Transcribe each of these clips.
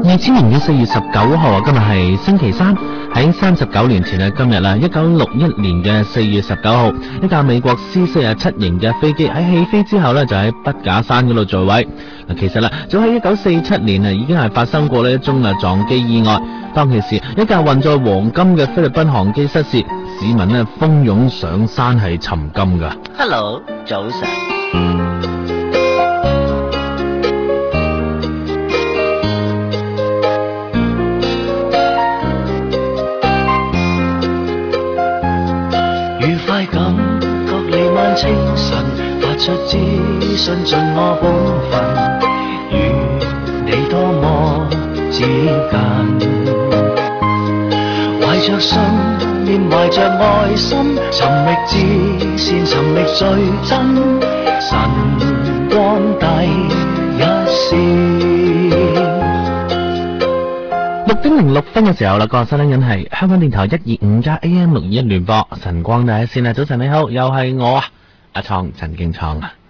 2000年嘅4月19號啊，今日係星期三。喺39年前嘅今日啦，1961年嘅4月19號，一架美國 C-47型嘅飛機喺起飛之後呢，就喺筆架山嗰度墜毀。其實啦，早喺1947年啊，已經係發生過呢一宗撞機意外。當其時，一架運載黃金嘅菲律賓航機失事，市民呢蜂擁上山係尋金噶。 Hello， 早晨。 愉快感覺彌漫清晨，發出資訊盡我本分，與你多麼接近。懷着信念，懷着愛心，尋覓至善，尋覓最真，晨光第一線。 6:06嘅時候啦，個收聽緊係香港電台125+AM 621聯播晨光第一線啊！早晨你好，又係我啊，阿創陳敬創啊。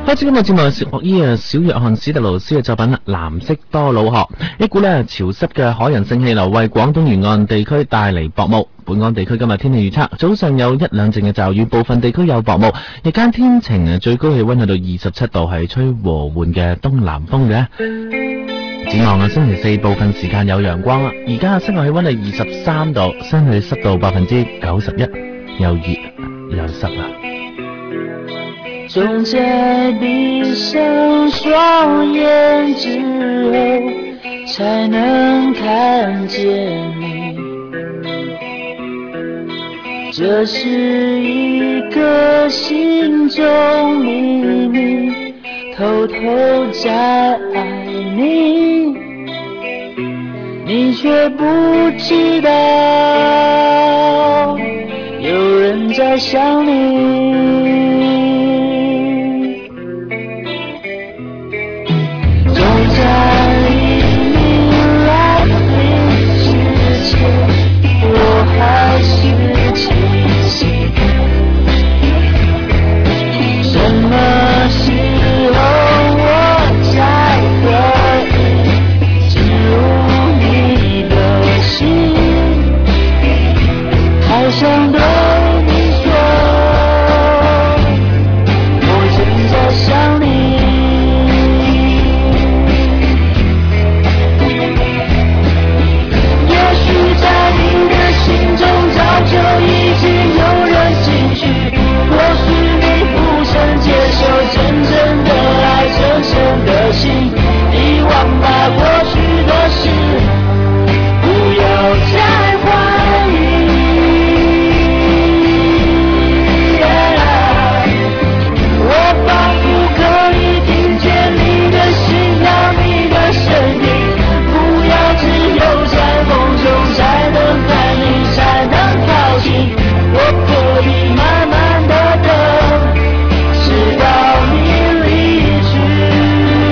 開始今日節目係學醫小約翰史特勞斯嘅作品藍色多瑙河，一股潮濕嘅海洋性氣流為廣東沿岸地區帶嚟薄霧。本港地區今日天氣預測，早上有一兩陣嘅驟雨，部分地區有薄霧，日間天晴，最高氣溫去到27度，係吹和緩嘅東南風嘅。展望星期四部分時間有陽光啦，而家室外氣溫係23度，相對濕度91%，又熱又濕啦。 總在閉上雙眼之後，才能看見你。這是一個心中秘密，偷偷在愛你，你卻不知道有人在想你。在黎明來臨之前，我還是清醒。什麼時候我才可以進入你的心？好想對你說，我正在想你。就已經有人進去，或許你不曾接受真正的愛，真誠的心，遺忘吧過去的事，不要再懷疑。我仿佛可以聽見你的心跳，你的聲音，不要只有在夢中才能看你，才能靠近，我可以慢慢的等，直到你離去。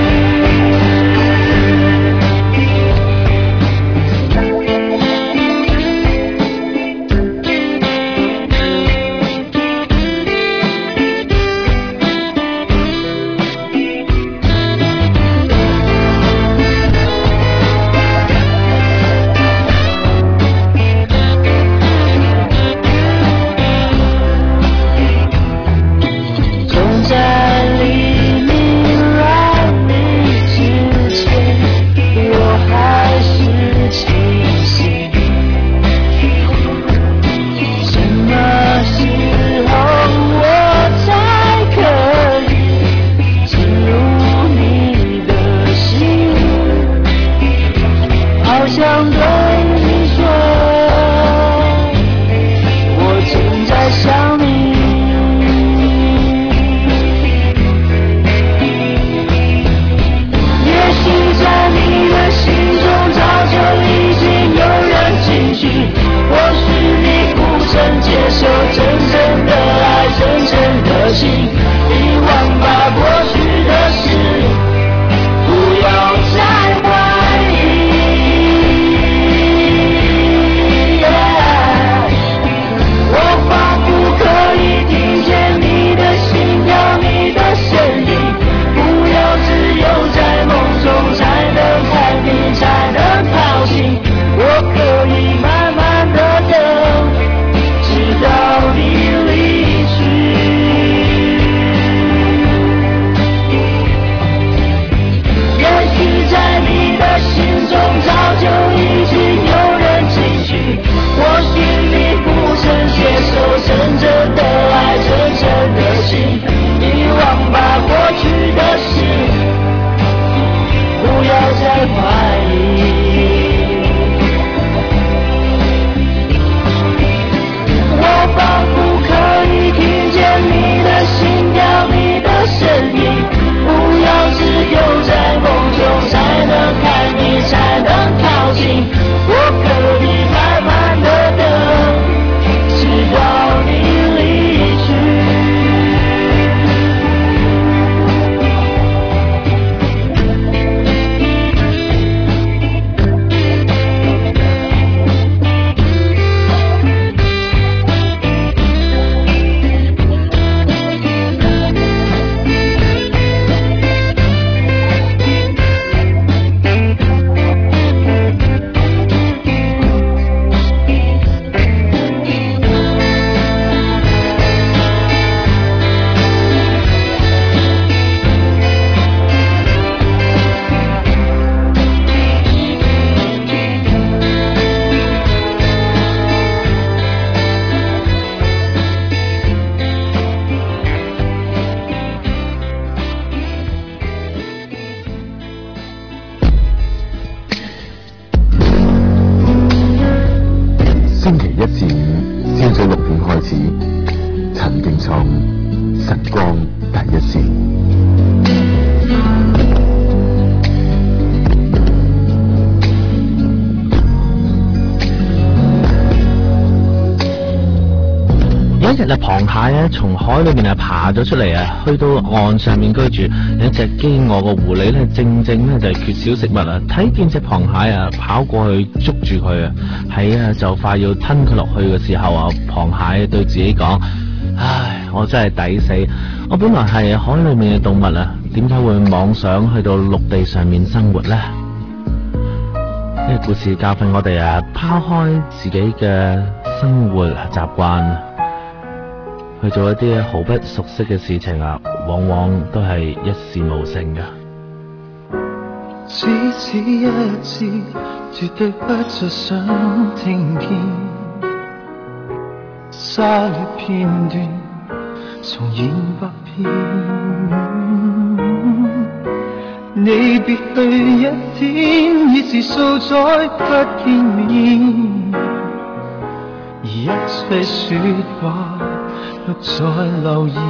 接受真正的愛，真誠的心，遺忘吧過去的事，不要再懷疑。 線，朝早6點開始，陳勁聰晨光第一線。 有一日啊，螃蟹咧從海裏面啊爬咗出嚟啊，去到岸上面居住。有一隻飢餓嘅狐狸咧，正咧就係缺少食物啊，睇見隻螃蟹啊，跑過去捉住佢啊，係啊，就快要吞佢落去嘅時候啊，螃蟹對自己講：唉，我真係抵死！我本來係海裏面嘅動物啊，點解會妄想去到陸地上面生活呢？呢個故事教訓我哋啊，拋開自己嘅生活習慣，去做一啲毫不熟悉嘅事情啊，往往都係一事無成嘅。 只此一次，絕對不再想聽見沙礫片段重演百遍。你別去一天，已是數載不見面，而一切說話錄在留言。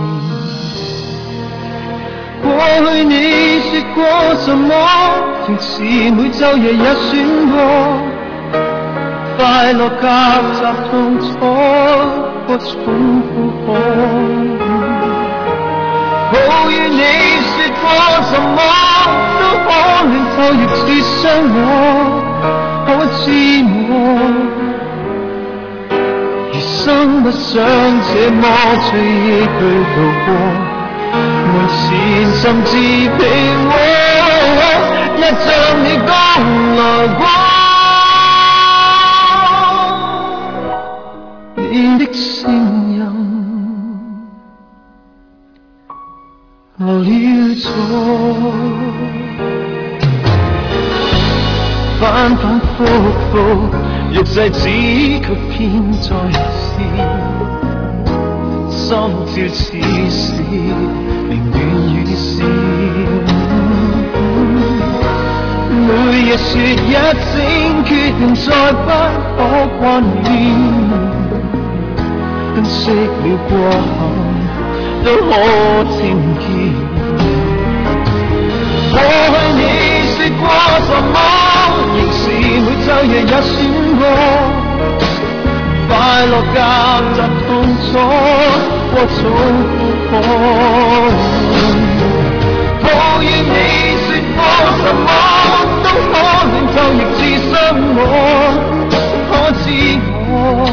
過去你說過什麼？平時每晝夜也選過，快樂夾雜痛楚，多重負荷。抱怨你說過什麼，都可暖透亦似傷我，可知我餘生不想這麼追憶去度過。門前甚至被窩，一像你剛來過，你的聲音留了座，反反复复，欲制止卻偏再試。心照似是寧願與是，每日說一聲決定再不可關聯，分析了過後都可聽見。過去你說過什麼，仍是每晝夜也選過，快樂夾雜痛楚，過重負荷。抱怨你說過什麼，都可暖透亦似傷我，可知我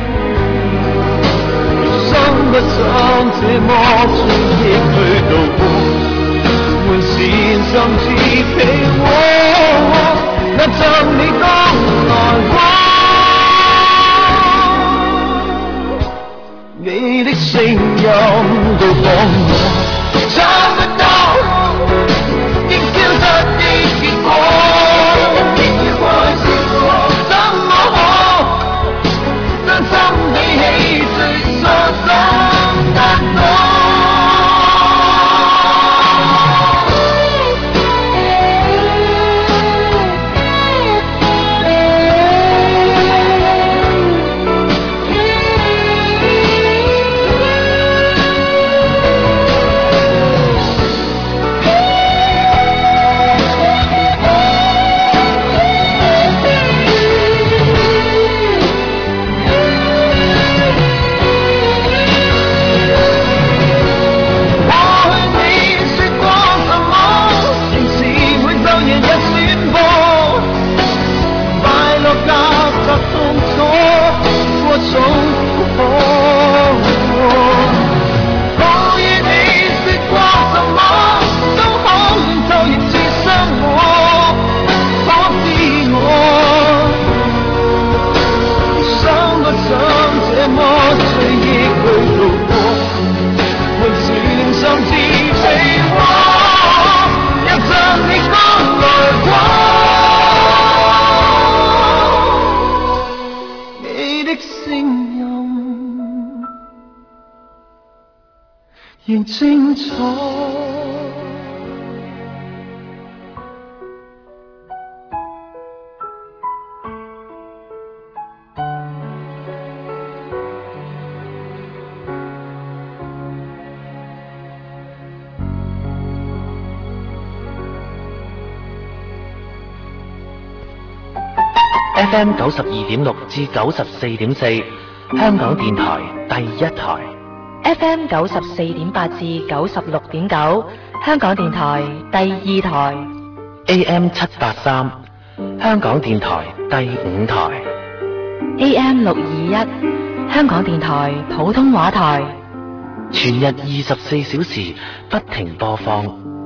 餘生不想這麼追憶去度過，門前甚至被窩，那像你剛來過。你的聲音到訪我，找不到竟消失的結果，怎麼可將心比起最初心得多。仍清楚。 FM 92.6至94.4，香港電台第一台。 FM 94.8至96.9，香港電台第二台。 AM 783，香港電台第五台。 AM 621，香港電台普通話台。 全日24小時不停播放。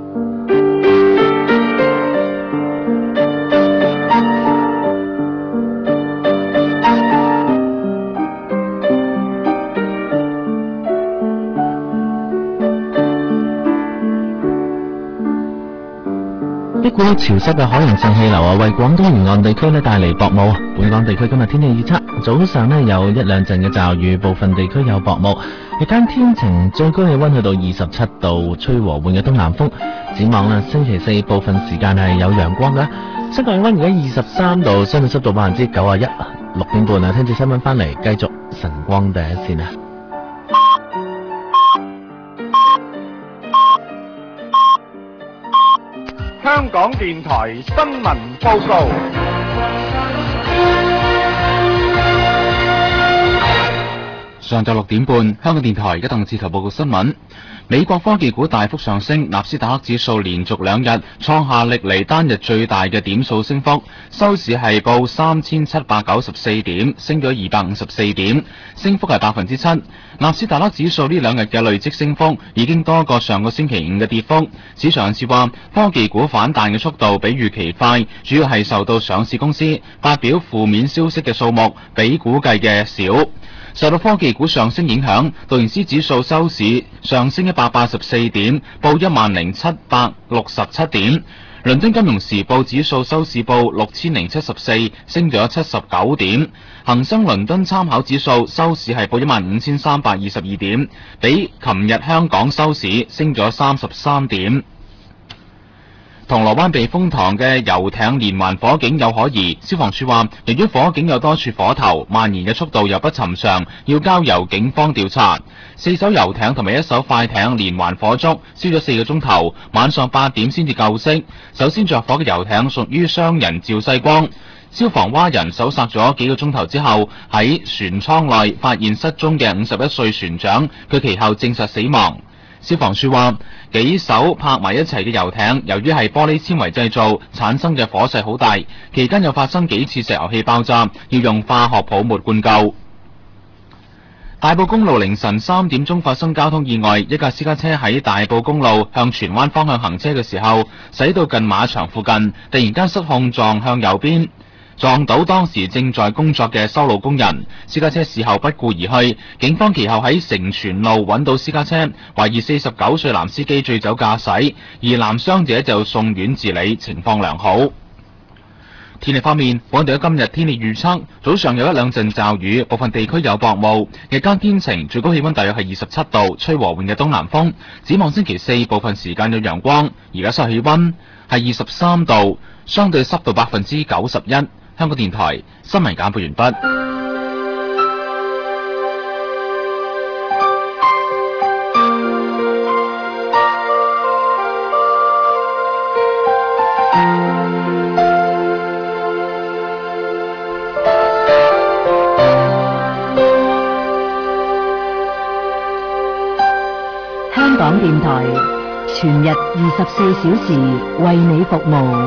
一股潮濕嘅海洋性氣流為廣東沿岸地區帶嚟薄霧。本港地區今日天氣預測，早上有一兩陣嘅驟雨，部分地區有薄霧。日間天晴，最高氣溫去到27度，吹和緩嘅東南風。展望星期四部分時間係有陽光㗎。室外氣溫而家23度，相對濕度91%。6點半聽住新聞翻嚟，繼續晨光第一線啊！ 香港電台新聞報告。 上晝6點半，香港電台一檔字頭報告新聞。美國科技股大幅上升，納斯達克指數連續2日創下歷嚟單日最大嘅點數升幅，收市係報3794點，升咗254點，升幅係7%。納斯達克指數呢2日嘅累積升幅已經多過上個星期5嘅跌幅。市場人士話，科技股反彈嘅速度比預期快，主要係受到上市公司發表負面消息嘅數目比估計嘅少。受到科技股上升影響，道瓊斯指數收市上升184點，報10767點。倫敦金融時報指數收市報6074，升咗79點。恒生倫敦參考指數收市係報15322點，比琴日香港收市升咗33點。銅鑼灣避風塘嘅遊艇連環火警有可疑，消防處話，由於火警有多處火頭，蔓延嘅速度又不尋常，要交由警方調查。4艘遊艇同埋1艘快艇連環火燭，燒咗4個鐘頭，晚上8點先至救熄。首先着火嘅遊艇屬於商人趙世光，消防蛙人搜索咗幾個鐘頭之後，喺船艙內發現失蹤嘅51歲船長，佢其後證實死亡。消防處話，幾艘泊埋一齊嘅遊艇，由於係玻璃纖維製造，產生嘅火勢好大，期間又發生幾次石油氣爆炸，要用化學泡沫灌救。大埔公路凌晨3點鐘發生交通意外，一架私家車喺大埔公路向荃灣方向行車嘅時候，駛到近馬場附近，突然間失控撞向右邊，撞到當時正在工作嘅修路工人，私家車事後不顧而去。警方其後喺成全路揾到私家車，懷疑49歲男司機醉酒駕駛，而男傷者就送院治理，情況良好。天氣方面，本地今日天氣預測，早上有一兩陣驟雨，部分地區有薄霧，日間天晴，最高氣溫大約係27度，吹和緩嘅東南風。展望星期四，部分時間有陽光。而家室氣溫係23度，相對濕度91%。香港電台新聞簡報完畢。 香港電台全日24小時為你服務。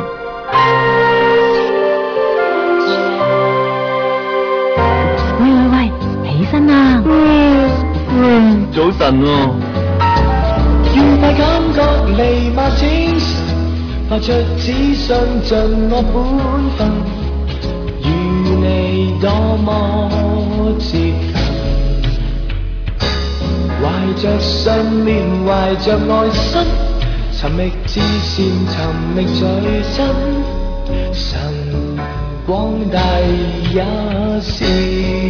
起身啦！ 早晨喎。 愉快感覺彌漫精神，發出只想盡我本分，與你多麼接近，懷着信念，懷着愛心，尋覓至善，尋覓最真，神光大一線。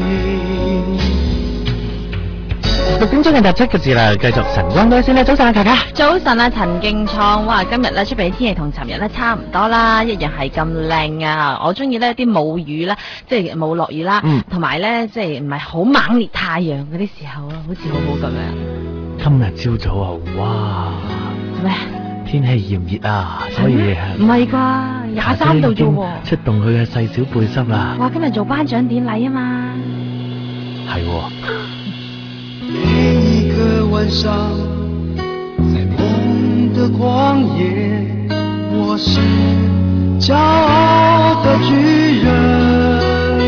6點鐘嘅7個字啦，繼續晨光多先啦。早晨啊，卡卡。 早晨啊，陳敬創，哇，今日咧出邊天氣同尋日咧差唔多啦，一樣係咁靚啊！我中意咧啲冇雨啦，即係冇落雨啦，同埋咧即係唔係好猛烈太陽嗰啲時候啊，好似好好咁樣。 今日朝早啊，哇！ 咩？ 天氣炎熱啊，所以唔係啩？ 23度啫喎， 出動佢嘅細小背心啦。 哇！今日做頒獎典禮啊嘛， 係喎。 每一个晚上，在梦的旷野，我是骄傲的巨人。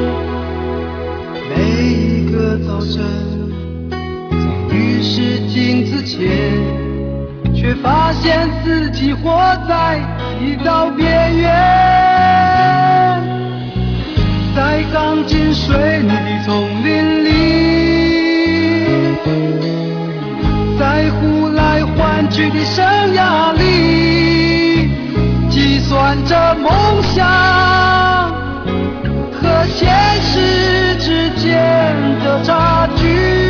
每一个早晨，在浴室镜子前，却发现自己活在一道边缘，在钢筋水泥的丛林里，在呼来唤去的生涯里，计算着梦想和现实之间的差距。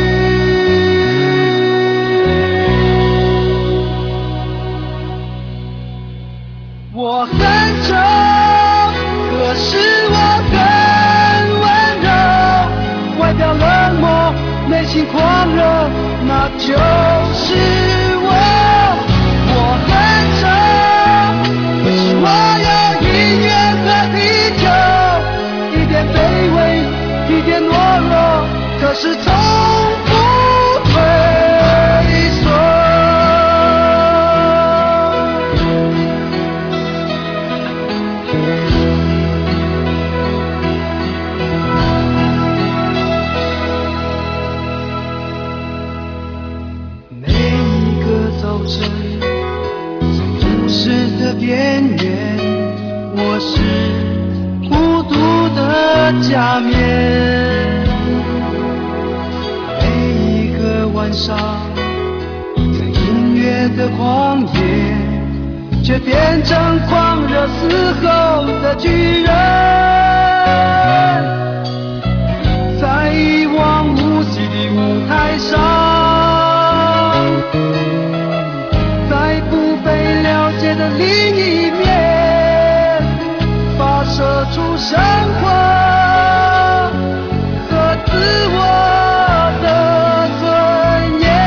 我很丑，可是我很温柔，外表冷漠，内心狂热，那就是我。我很丑，可是我有音乐和啤酒，一点卑微，一点懦弱，可是从不退缩。边缘，我是孤独的假面。每一个晚上，在音乐的旷野，却变成狂热嘶吼的巨人。在一望无际的舞台上，在不被了解的另一面，发射出生活和自我的尊严。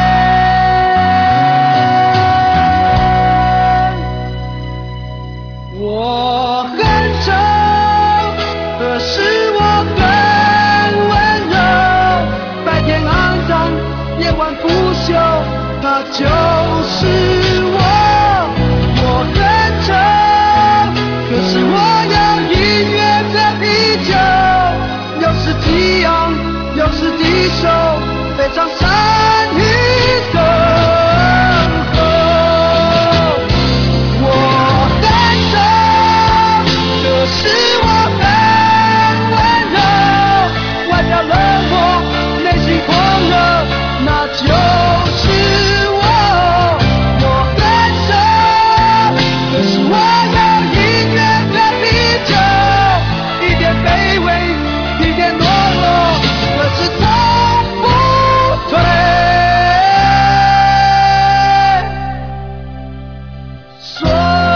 我很丑，可是我很温柔，白天肮脏，夜晚腐朽，那就是我。我很丑，可是我有音乐和啤酒，有时激昂，有时低收，非常善于生活。我很丑，可是我很温柔，外表冷漠，内心狂热，那就是我。可是我有音乐和啤酒，一点卑微，一点懦弱，可是从不退缩。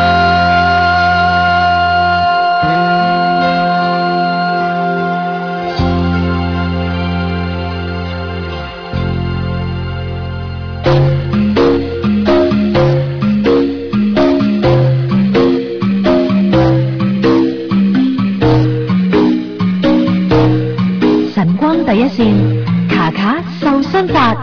第一線，卡卡瘦身法。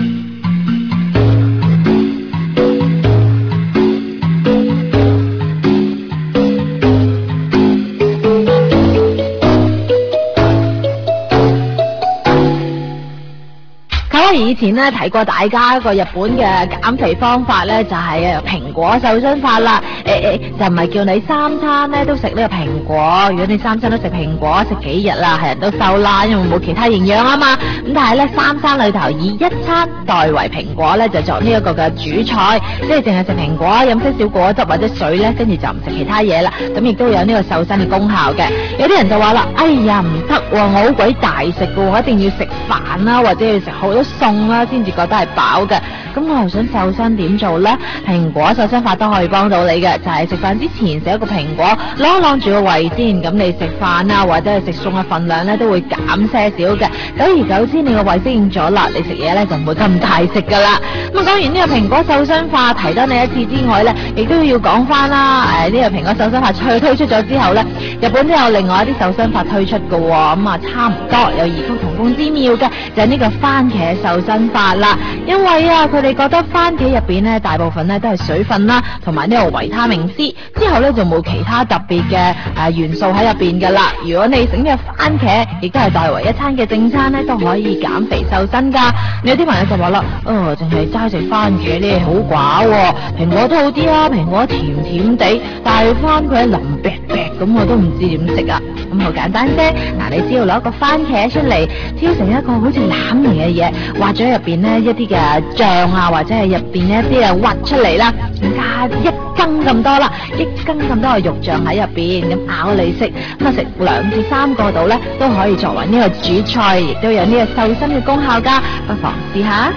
以前咧提過大家一個日本嘅減肥方法咧，就係蘋果瘦身法啦。就唔係叫你三餐咧都食呢個蘋果。如果你三餐都食蘋果，食幾日啦，係人都瘦啦，因為冇其他營養啊嘛。咁但係咧三餐裏頭以一餐代為蘋果咧，就作呢一個嘅主菜，即係淨係食蘋果，飲些少果汁或者水咧，跟住就唔食其他嘢啦。咁亦都有呢個瘦身嘅功效嘅。有啲人就話啦，哎呀唔得喎，我好鬼大食㗎喎，我一定要食飯啦，或者要食好多餸餸啦，先至覺得係飽嘅。咁我又想瘦身點做呢？蘋果瘦身法都可以幫到你嘅，就係食飯之前食一個蘋果，啷啷住個胃先，咁你食飯啊或者係食餸嘅份量呢都會減些少嘅。久而久之，你個胃適應咗啦，你食嘢呢就唔會咁大食噶啦。咁講完呢個蘋果瘦身法，提多你一次之外呢，亦都要講翻啦。呢個蘋果瘦身法推出咗之後呢，日本都有另外一啲瘦身法推出嘅喎，咁啊差唔多有異曲同工之妙嘅，就係呢個番茄瘦身法啦。因為啊，佢哋覺得番茄入邊呢，大部分呢都係水分啦，同埋呢個維他命 C， 之後呢就冇其他特別嘅元素喺入邊噶啦。如果你整嘅番茄，亦都係代為一餐嘅正餐呢，都可以減肥瘦身噶。有啲朋友就話啦，淨係齋食番茄呢好寡喎，蘋果都好啲啊，蘋果甜甜地，但係番茄腍啤啤咁，我都唔知點食啊。咁好簡單啫，你只要攞一個番茄出嚟，挑成一個好似欖形嘅嘢，挖咗入邊呢一啲嘅醬啊，或者係入邊一啲嘅核出嚟啦，加一羹咁多啦，一羹咁多嘅肉醬喺入邊，咁咬嚟食，咁啊食2至3個度呢，都可以作為呢個主菜，亦都有呢個瘦身嘅功效噶，不妨試下。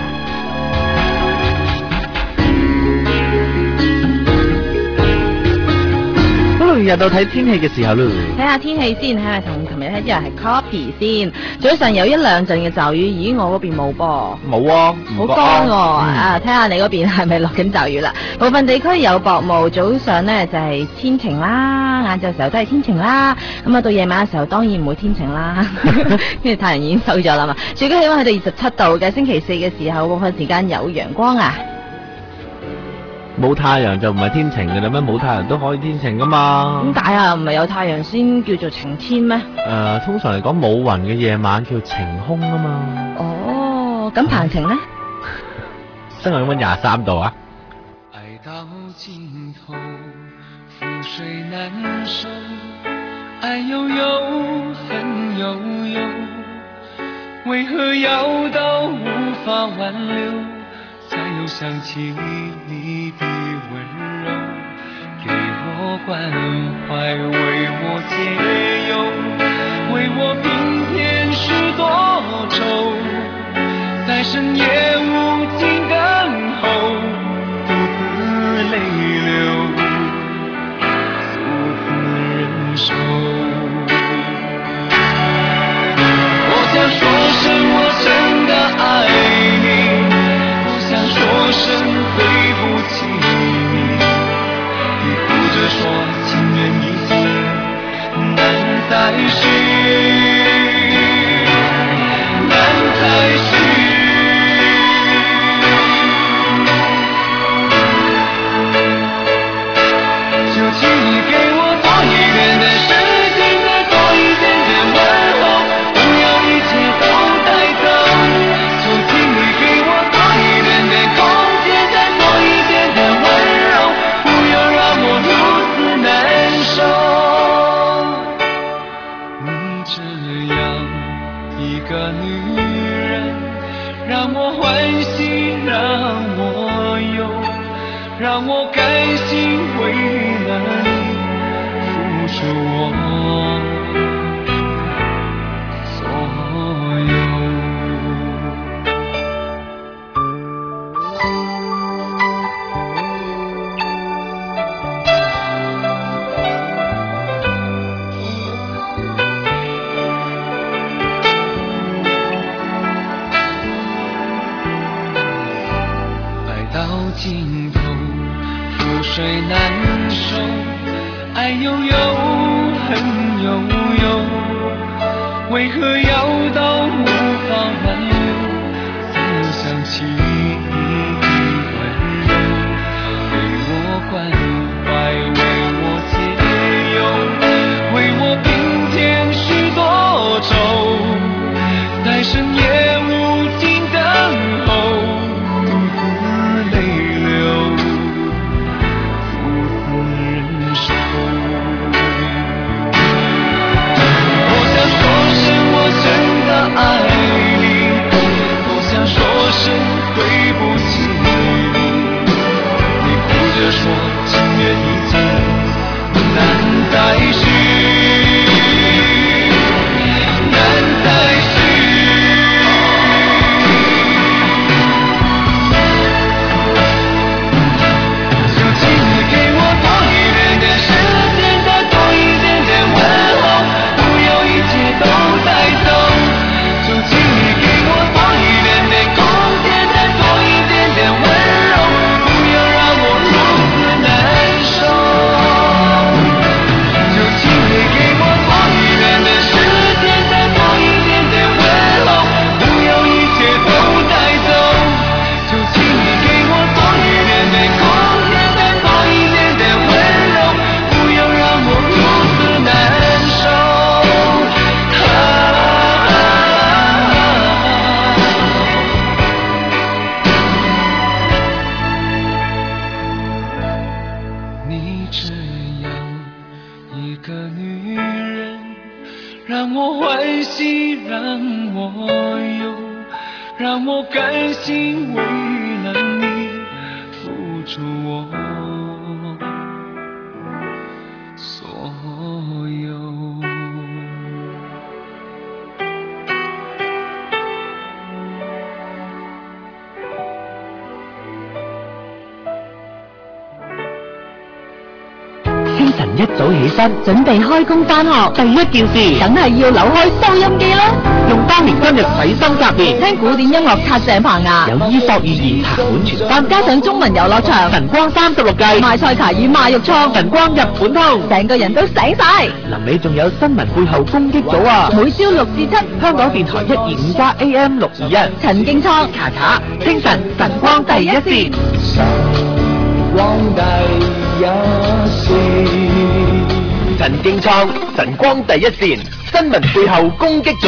日到睇天氣嘅時候咯， 睇下天氣先，睇下同琴日一樣係 copy 先。早上有1、2陣嘅驟雨，咦，我嗰邊冇噃， 冇啊， 好乾喎。睇下你嗰邊係咪落緊驟雨啦？部分地區有薄霧，早上呢就係天晴啦，晏晝時候都係天晴啦。咁啊到夜晚嘅時候當然唔會天晴啦，因為太陽已經收咗啦嘛。最高氣溫去到27度嘅，星期4嘅時候部分時間有陽光啊。 冇太陽就唔係天晴嘅啦咩？冇太陽都可以天晴噶嘛？ 點解啊？唔係有太陽先叫做晴天咩？ 通常嚟講冇雲嘅夜晚叫晴空啊嘛。 哦，咁彭晴呢？ 室外溫23度啊。 愛到盡頭，覆水難收，愛悠悠，恨悠悠，為何要到無法挽留，才又想起你的溫柔，給我關懷，為我解憂，為我平添許多愁，在深夜無盡等候，獨自淚流，獨自忍受。我想說聲我真的愛你，想說聲對不起你，你哭着說情緣已盡，難再續，難再續。就請你給我多一點的時間，再多一點點問候，不要一切都帶走。就請你給我多一點點空間，再多一點點溫柔，不要讓我如此難受。你這樣一個女人，讓我歡喜，讓我憂，讓我甘心為了你付出我所有。盡頭，覆水難收，愛悠悠，恨悠悠，為何要到無法挽留，才又想起你的溫柔，為我關懷，為我解憂，為我平添許多愁，在深夜無盡等候，真的愛你，多想說聲對不起你，你哭着說让我欢喜，让我忧，让我甘心为了你付出我所有。 清晨一早起身， 準備開工返學， 第一件事梗係要扭開收音機啦。 用當年今日洗心革面， 聽古典音樂刷淨棚牙， 有伊索寓言談本全新， 加上中文遊樂場， 晨光36季， 賣菜畦與賣肉倉， 晨光日本通， 成個人都醒晒。 臨尾仲有新聞背後攻擊組啊！ 每朝6至7， 香港電台125加 AM621， 陳敬倉查查，清晨晨光第一線。 光第一線， 陳敬倉，晨光第一線，新聞背後攻擊組。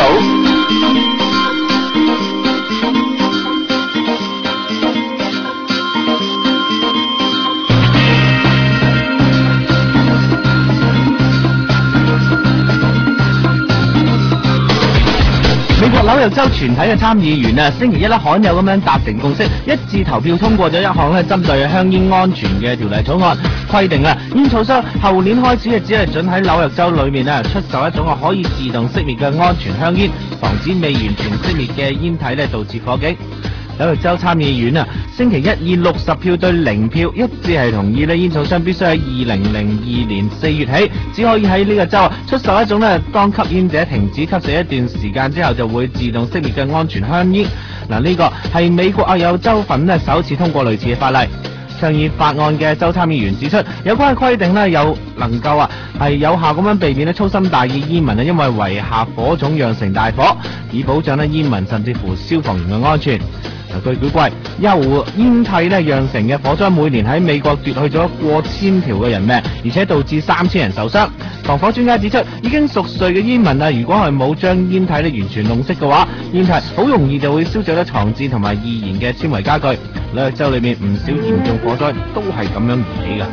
美國紐約州全體嘅參議員星期一罕有咁樣達成共識，一致投票通過咗一項針對香煙安全嘅條例草案，規定煙草商後年開始只係准喺紐約州裏面出售一種可以自動熄滅嘅安全香煙，防止未完全熄滅嘅煙體導致火警。紐約州參議院星期一以60票對0票一致係同意煙草商必須喺2002年4月起，只可以喺呢個州出售一種當吸煙者停止吸食一段時間之後就會自動熄滅嘅安全香煙。呢個係美國亞有州份首次通過類似嘅法例。倡議法案嘅州參議員指出，有關嘅規定有能夠係有效咁樣避免粗心大意煙民因為遺下火種釀成大火，以保障煙民甚至乎消防員嘅安全。據估計，由煙蒂釀成嘅火災每年喺美國奪去咗過千條嘅人命，而且導致3000人受傷。防火專家指出，已經熟睡嘅煙民如果係冇將煙蒂完全弄熄嘅話，煙蒂好容易就會燒著床墊同埋易燃嘅纖維家具。紐約州裏面唔少嚴重火災都係咁樣而起嘅。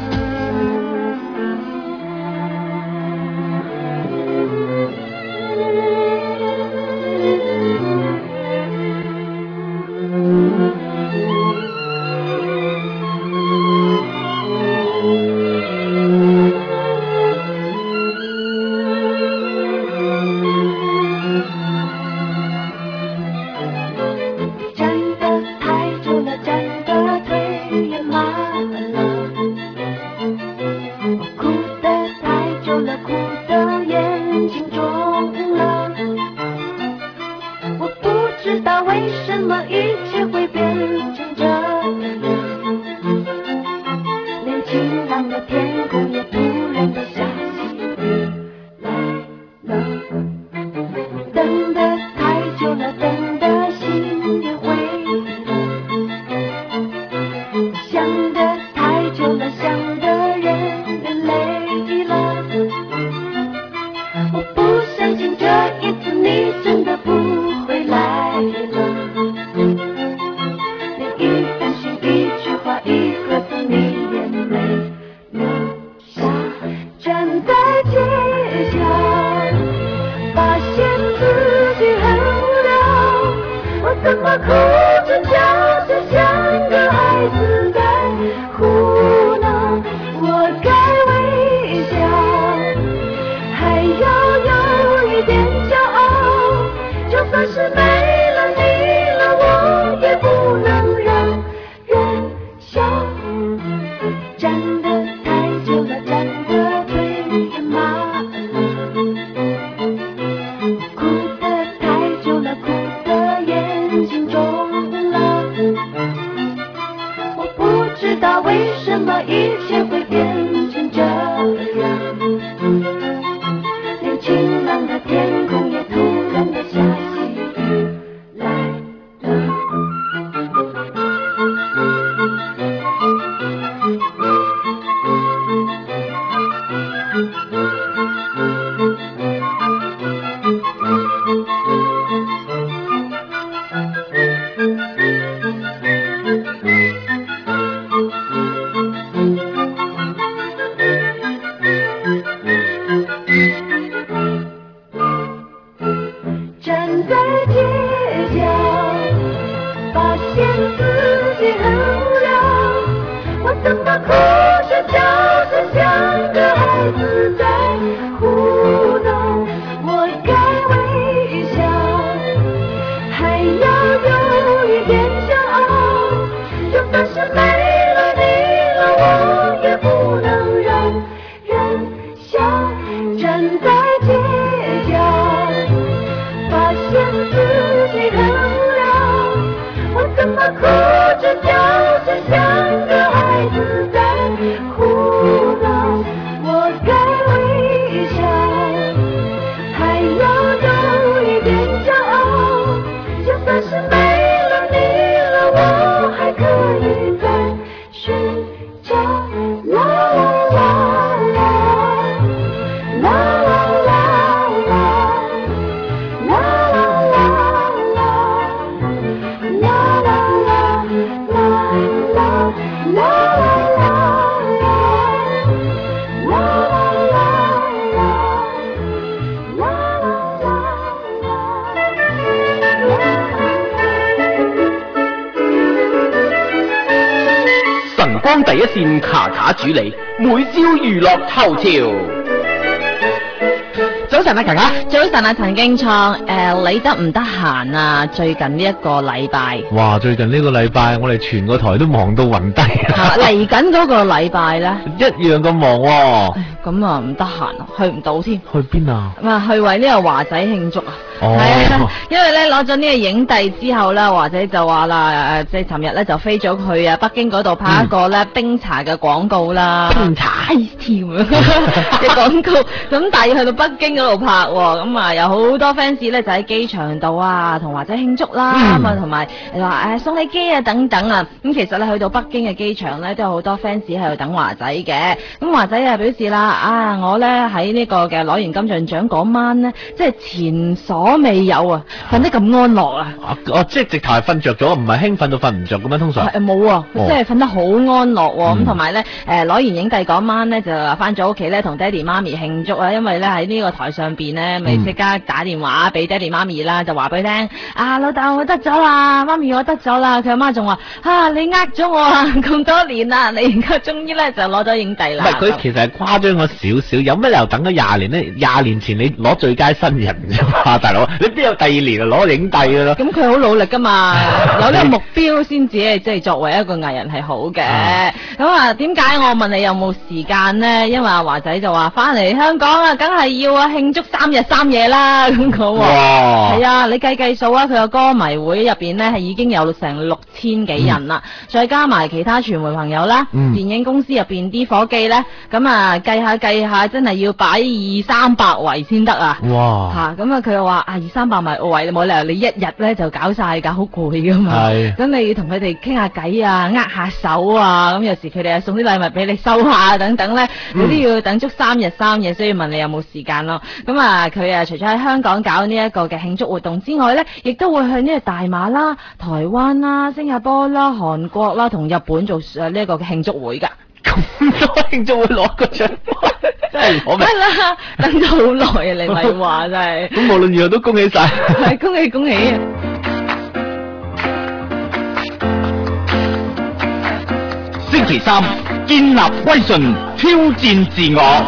哭得太久了，哭得眼睛肿了。 光第一線卡卡主理，每朝娛樂頭條。早晨啊，卡卡。 早晨啊，陳敬創，你得唔得閒啊？最近呢一個禮拜， 哇！最近呢個禮拜，我哋全個台都忙到暈低。 嚟緊嗰個禮拜咧， 一樣咁忙喎。 咁啊，唔得閒啊，去唔到添。 去邊啊？ 去為呢個華仔慶祝啊！ 哦， 係啊，因為咧攞咗呢個影帝之後咧，華仔就話啦，即係尋日咧就飛咗去啊北京嗰度拍一個咧冰茶嘅廣告啦，冰茶 ice tea 嘅廣告。咁但係要去到北京嗰度拍喎，咁啊有好多 fans 咧就喺機場度啊，同華仔慶祝啦，咁啊同埋話送你機啊等等啊。咁其實咧去到北京嘅機場咧都有好多 fans 喺度等華仔嘅。咁華仔啊表示啦，我咧喺呢個嘅攞完金像獎嗰晚咧，即係前所未有啊，瞓得咁安樂啊！ 即係直頭係瞓着咗，唔係興奮到瞓唔着咁樣通常。 冇啊，即係瞓得好安樂喎。咁同埋咧，攞完影帝嗰晚咧，就翻咗屋企咧，同爹哋媽咪慶祝啊。因為咧喺呢個台上邊咧，咪即刻打電話俾爹哋媽咪啦，就話俾佢聽：老豆我得咗啦，媽咪我得咗啦。佢阿媽仲話：你呃咗我啊，咁多年啦，你而家終於咧就攞咗影帝啦。 唔係，佢其實係誇張咗少少，有乜理由等咗20年咧？20年前你攞最佳新人啫嘛，大佬，你邊有第2年就攞影帝㗎啦？ 咁佢好努力噶嘛，有呢個目標先至係即係作為一個藝人係好嘅。咁點解我問你有冇時間呢？因為阿華仔就話翻嚟香港啊，梗係要慶祝3日3夜啦咁講喎。係啊，你計數啊，佢個歌迷會入邊呢係已經有成6000幾人啦，再加埋其他傳媒朋友啦，電影公司入邊啲伙計呢，咁計下真係要擺200-300圍先得啊！哇！咁佢又話200-300圍，你冇理由你一日咧就搞晒㗎，好攰噶嘛。咁你要同佢哋傾下偈啊，握下手啊，咁有時佢哋送啲禮物俾你收下等等咧，你都要等足3日3夜，所以問你有冇時間咯。咁佢除咗喺香港搞呢一個嘅慶祝活動之外咧，亦都會去呢個大馬啦、台灣啦、新加坡啦、韓國啦同日本做呢一個嘅慶祝會㗎。 咁多慶祝會攞個獎，真係攞命！ 係啦，等咗好耐啊！你咪話真係。 咁無論如何都恭喜晒， 係恭喜恭喜啊！ 星期三建立威信，挑戰自我。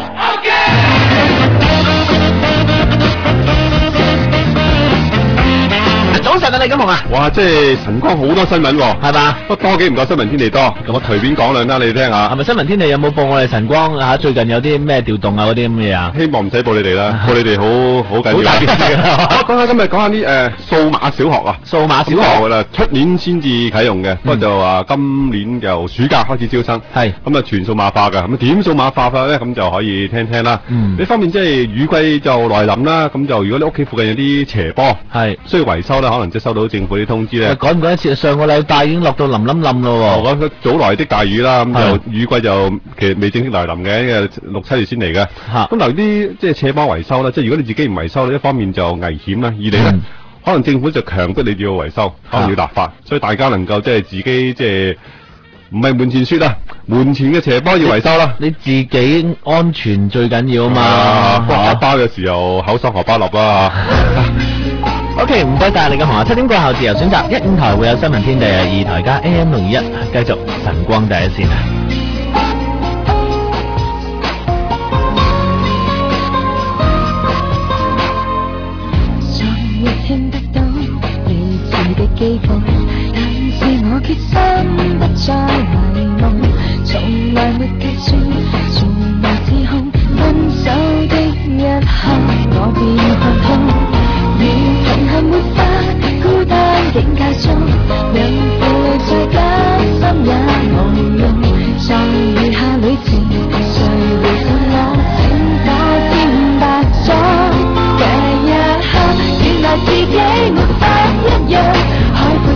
早晨啊，李錦鴻啊！ 哇，即係晨光好多新聞喎， 係嘛？ 不過多幾唔夠新聞天地多，咁我隨便講兩單你哋聽下。 係咪新聞天地有冇報我哋晨光最近有啲咩調動啊嗰啲咁嘅嘢啊？ 希望唔使報你哋啦，報你哋好緊要。好大件事啊！講下今日講下啲數碼小學啊， 數碼小學噶啦，出年先至啟用嘅，不過就話今年由暑假開始招生，係咁啊全數碼化噶，咁點數碼化法咧？咁就可以聽聽啦。呢方面即係雨季就來臨啦，咁就如果你屋企附近有啲斜坡，係需要維修啦，可能即係收到政府啲通知咧。趕唔趕得切？上個禮拜已經落到淋咯。我覺得早來的大雨啦，咁就雨季就其實未正式來臨嘅，因為6-7月先嚟嘅。咁嗱啲即係斜坡維修啦，即係如果你自己唔維修咧，一方面就危險啦，二嚟咧可能政府就強迫你要維修，可能要立法，所以大家能夠即係自己即係唔係門前雪啦，門前嘅斜坡要維修啦。你自己安全最緊要啊嘛。剝荷包嘅時候口爽荷包落啦。OK， 唔該晒你嘅朋友。7點過後自由選擇，15台會有新聞天地，2台加 AM621，繼續晨光第一線啊！ 昨日聽得到類似的譏諷，但是我決心不再迷夢，從來沒計算，從無自控，分手的一刻我便看通。如同行沒法孤單境界中，讓負累再加深也無用。在餘下旅程，誰回答我？請把天白咗。這一刻原來自己沒法一樣，海闊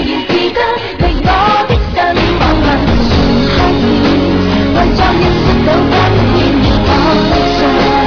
然記得你我的新網民孩子，偽裝認識到今天我的相。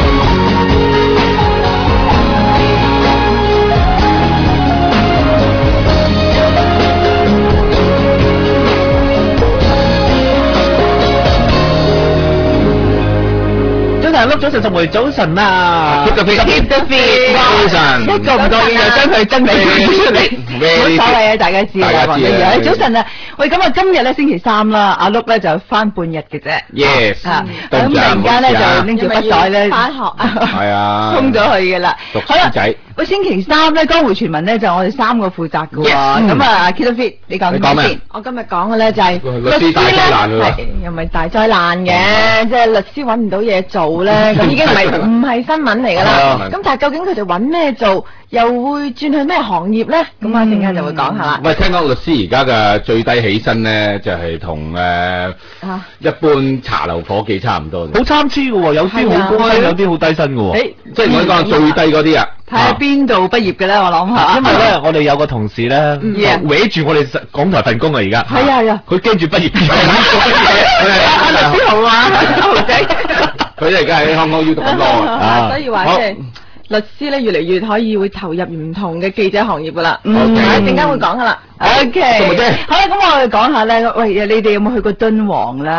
早晨，十回早晨啊 ！Keep the fit， 早晨， 一個唔覺意又將佢真名講出嚟，冇所謂啊！大家知啦，黃麗瑤，早晨啊！喂，咁啊，今日咧星期三啦，阿碌咧就翻半日嘅啫。 Yes， 咁突然間咧就拎住筆袋咧翻學啊， 係啊， 衝咗去嘅啦。 讀書仔。 喂，星期三咧，江湖傳聞咧就我哋三個負責嘅喎。咁啊 ，Keep the fit， 你講咩先？ 我今日講嘅咧就係律師大災難喎， 又唔係大災難嘅，即係律師揾唔到嘢做咧，咁已經唔係新聞嚟㗎啦。咁但係究竟佢哋揾咩做，又會轉去咩行業咧？咁啊，陣間就會講下啦。 喂，聽講律師而家嘅最低起薪咧，就係同一般茶樓伙計差唔多。 好參差嘅喎，有啲好高薪，有啲好低薪嘅喎。 即係我講最低嗰啲啊。 睇下邊度畢業嘅咧，我諗下。 因為咧，我哋有個同事咧，搲住我哋港台份工啊，而家。 係啊係啊。 佢驚住畢業。 阿律師好啊，豪仔。 佢而家喺香港要讀緊 law 啊，所以話即係律師咧，越嚟越可以會投入唔同嘅記者行業噶啦。陣間會講噶啦。 OK。好啦，咁我哋講下咧，喂，你哋有冇去過敦煌咧？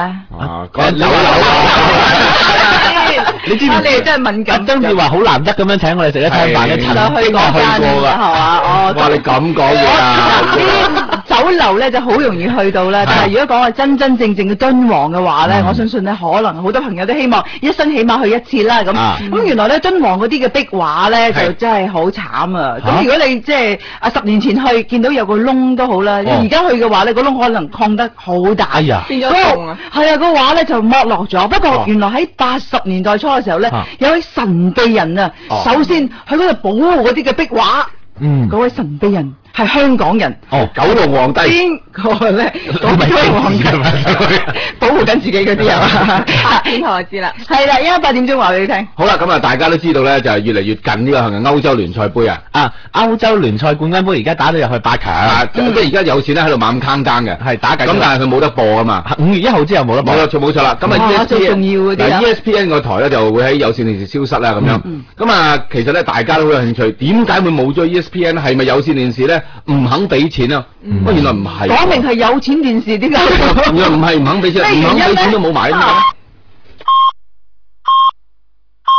你知唔知？ 你哋真係敏感。 曾志華好難得咁樣請我哋食一餐飯咧，曾經去過㗎，係嘛？ 哇！你咁講嘢啊！ 啲酒樓咧就好容易去到啦，但係如果講話真真正正嘅敦煌嘅話咧，我相信咧可能好多朋友都希望一生起碼去一次啦。咁原來咧敦煌嗰啲嘅壁畫咧就真係好慘啊！咁如果你即係10年前去見到有個窿都好啦，你而家去嘅話咧，個窿可能擴得好大。 哎呀， 變咗洞啊！ 係啊，個畫咧就剝落咗。不過原來喺80年代初嘅時候咧，有位神秘人啊，首先去嗰度保護嗰啲嘅壁畫。嗰位神秘人係香港人。 九龍皇帝。 邊個咧？九龍皇帝保護緊自己嗰啲係嘛？8點後就知啦。係啦，依家8點鐘話俾你聽。 好啦，咁啊，大家都知道咧，就係越嚟越近呢個係歐洲聯賽杯啊！ 歐洲聯賽冠軍杯而家打到入去8強， 即係而家有錢咧喺度猛坑單嘅， 係打緊。 咁但係佢冇得播啊嘛。 5月1號之後冇得播。 冇錯啦。咁啊最重要嗰啲啦。 ESPN 個台咧就會喺有線電視消失啦咁樣。咁啊，其實咧大家都好有興趣，點解會冇咗 ESPN？係咪有線電視咧唔肯俾錢啊？原來唔係。 講明係有錢電視，點解？ 原來唔係唔肯俾錢，唔肯俾錢都冇買啊嘛。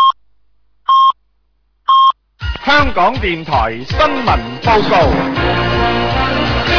香港電台新聞報告。